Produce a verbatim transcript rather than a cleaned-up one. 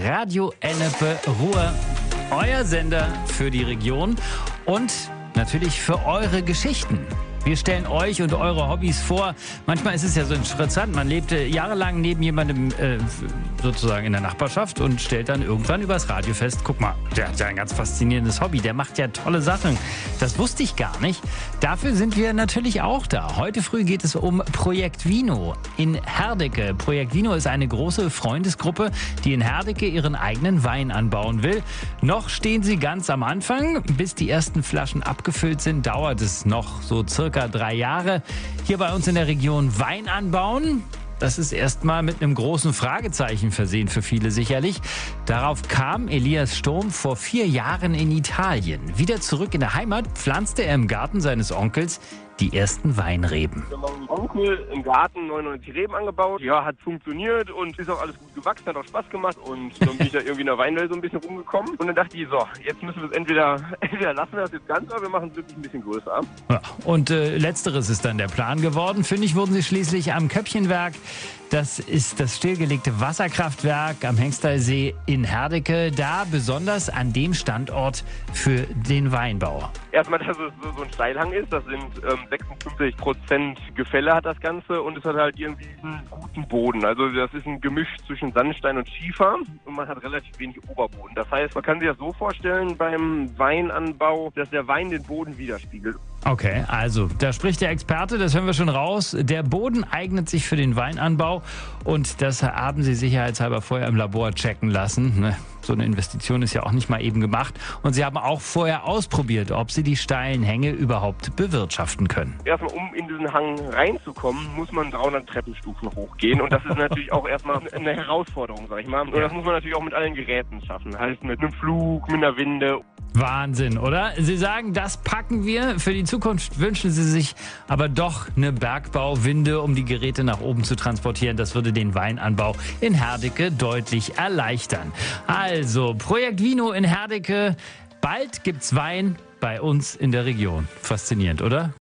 Radio Ennepe Ruhr, euer Sender für die Region und natürlich für eure Geschichten. Wir stellen euch und eure Hobbys vor. Manchmal ist es ja so interessant, man lebte jahrelang neben jemandem äh, sozusagen in der Nachbarschaft und stellt dann irgendwann übers Radio fest, guck mal, der hat ja ein ganz faszinierendes Hobby, der macht ja tolle Sachen. Das wusste ich gar nicht. Dafür sind wir natürlich auch da. Heute früh geht es um Projekt Vino in Herdecke. Projekt Vino ist eine große Freundesgruppe, die in Herdecke ihren eigenen Wein anbauen will. Noch stehen sie ganz am Anfang. Bis die ersten Flaschen abgefüllt sind, dauert es noch so circa drei Jahre. Hier bei uns in der Region Wein anbauen, das ist erstmal mit einem großen Fragezeichen versehen für viele sicherlich. Darauf kam Elias Sturm vor vier Jahren in Italien. Wieder zurück in der Heimat pflanzte er im Garten seines Onkels die ersten Weinreben. Wir haben meinem Onkel im Garten neunundneunzig Reben angebaut. Ja, hat funktioniert und ist auch alles gut gewachsen, hat auch Spaß gemacht. Und dann bin ich da irgendwie in der Weinwelt so ein bisschen rumgekommen. Und dann dachte ich, so, jetzt müssen wir es entweder, entweder lassen wir das jetzt ganz, oder wir machen es wirklich ein bisschen größer. Ja, und äh, letzteres ist dann der Plan geworden. Fündig wurden sie schließlich am Köppchenwerk. Das ist das stillgelegte Wasserkraftwerk am Hengstersee in Herdecke. Da besonders an dem Standort für den Weinbau. Erstmal, dass es so ein Steilhang ist. Das sind ähm, sechsundfünfzig Prozent Gefälle hat das Ganze. Und es hat halt irgendwie einen guten Boden. Also das ist ein Gemisch zwischen Sandstein und Schiefer. Und man hat relativ wenig Oberboden. Das heißt, man kann sich das so vorstellen beim Weinanbau, dass der Wein den Boden widerspiegelt. Okay, also da spricht der Experte, das hören wir schon raus. Der Boden eignet sich für den Weinanbau und das haben Sie sicherheitshalber vorher im Labor checken lassen. Ne? So eine Investition ist ja auch nicht mal eben gemacht. Und Sie haben auch vorher ausprobiert, ob Sie die steilen Hänge überhaupt bewirtschaften können. Erstmal, um in diesen Hang reinzukommen, muss man dreihundert Treppenstufen hochgehen. Und das ist natürlich auch erstmal eine Herausforderung, sag ich mal. Und das muss man natürlich auch mit allen Geräten schaffen. Heißt mit einem Flug, mit einer Winde. Wahnsinn, oder? Sie sagen, das packen wir. Für die Zukunft wünschen Sie sich aber doch eine Bergbauwinde, um die Geräte nach oben zu transportieren. Das würde den Weinanbau in Herdecke deutlich erleichtern. Also, Projekt Vino in Herdecke. Bald gibt's Wein bei uns in der Region. Faszinierend, oder?